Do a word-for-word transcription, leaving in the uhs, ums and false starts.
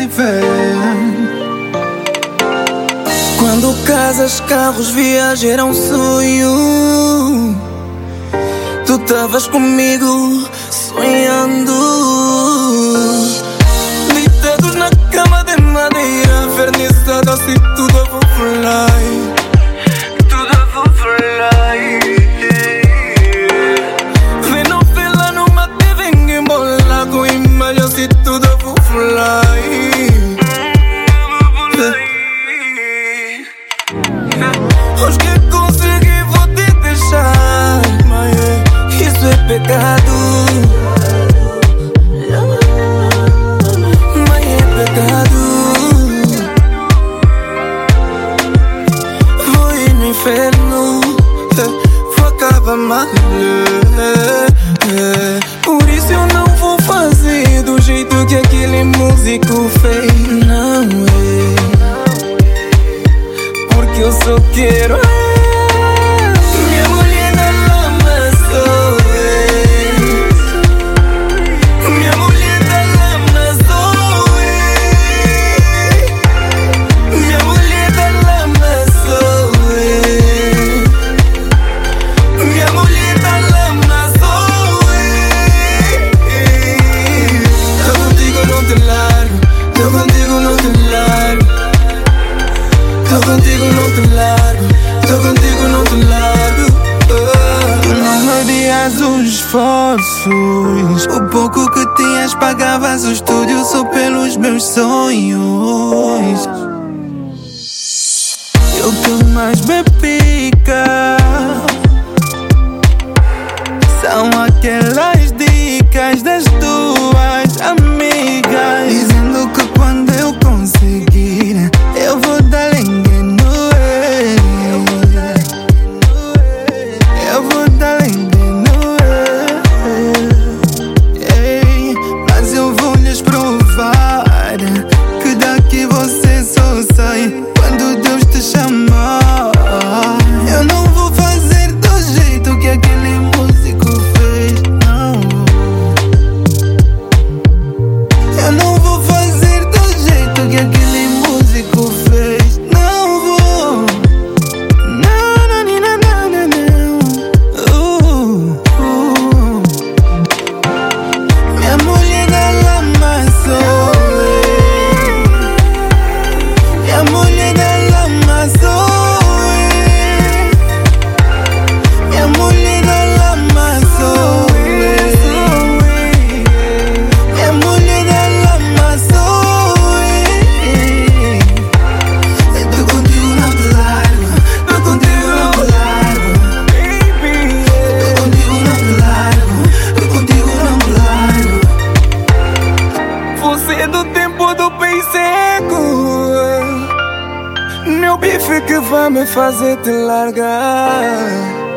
viver. Quando casas, carros, viagem era um sonho. Tu tavas comigo sonhando, deitados na cama de madeira, vernizada assim tudo a fly, tudo a fly. Vem novela numa T V em bola, com imagem assim tudo a fly. Os que consegui vou te deixar, mas isso é pecado. Mas é pecado. Vou ir no inferno, vou acabar mal. Por isso eu não vou fazer do jeito que aquele músico fez. Não é, porque eu só quero minha mulher na lama, sou eu. Minha mulher na lama, sou eu. Minha mulher na lama, sou eu. Minha mulher na lama, sou eu. Tô contigo, não te largo. Tô contigo, não te largo. Tô contigo, não te largo. Tô contigo, não te largo. Oh. Tu não medias os esforços. O pouco que tinhas pagavas o estúdio só pelos meus sonhos. E o que mais me pica são aquelas dicas das tuas amigas, dizendo que quando eu conseguir eu vou dar engano. Eu vou dar engano. Ei, mas eu vou lhes provar que daqui você só sai quando Deus te chamar. Eu não vou fazer do jeito que aquele músico fez, não. Eu não vou fazer do jeito que aquele músico fez, não vou. Não, não, não, não, não, não. Uh, uh. Minha mulher da lama sou eu. Minha mulher da lama sou eu. Minha mulher da lama sou eu. Minha mulher da lama sou eu. Tô contigo, não te largo. Tô contigo, não te largo. Baby, tô contigo, não te largo. Tô contigo, não te largo. Você é do tempo do bem seco. Meu bife que vai me fazer te largar.